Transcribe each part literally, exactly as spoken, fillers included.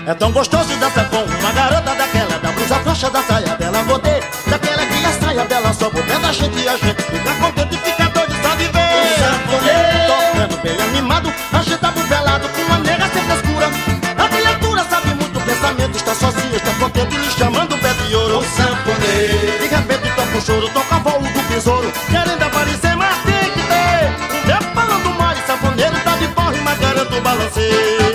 É tão gostoso dançar com uma garota daquela, da blusa frouxa, da saia dela godê, daquela que a saia dela sobe o pé da gente e a gente fica contente e fica doido só de ver. O sanfoneiro tocando bem animado, agitado, velado, com uma nega sem frescura. A criatura sabe muito o pensamento, está sozinha, está contente, lhe chamando o pé de ouro. O sanfoneiro De repente toca o choro, toca voo do besouro, querendo aparecer, mas tem que ter um dedo falando mole, sanfoneiro tá de porre, mas garanto o balanceio.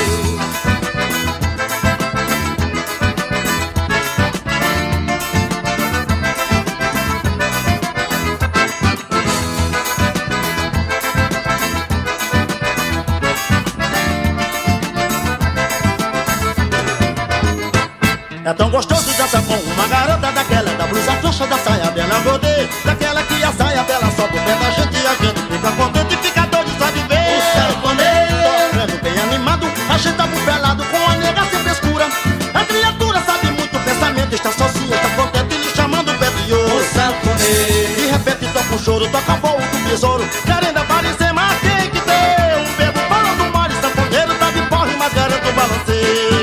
É tão gostoso dançar com uma garota daquela, da blusa frouxa, da saia dela godê, daquela que a saia dela sobe o pé da gente e a gente fica contente e fica doido só de ver. O sanfoneiro tocando bem animado, agitado, pelado, com a nega sem frescura. A criatura sabe muito o pensamento, está sozinha, está contente, lhe chamando o pé de ouro. O sanfoneiro De repente toca o choro, toca voo do besouro, querendo aparecer, mas tem que ter um bebo falando mole, sanfoneiro tá de porre, mas garanto o balanceio.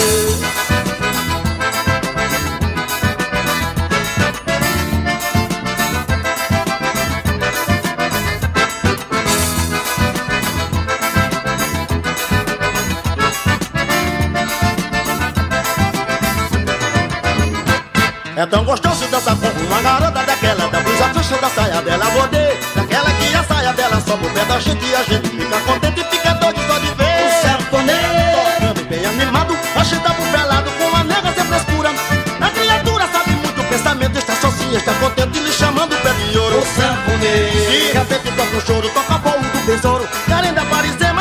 É tão gostoso dançar com uma garota daquela, da blusa frouxa, da saia dela godê, daquela que a saia dela sobe o pé da gente e a gente fica contente e fica doido só de ver. O sanfoneiro tocando bem animado, agitado, pelado, com a nega sem frescura. A criatura sabe muito o pensamento, está sozinha, está contente, lhe chamando o pé de ouro. O sanfoneiro De repente toca o choro, toca o voo do besouro, querendo aparecer,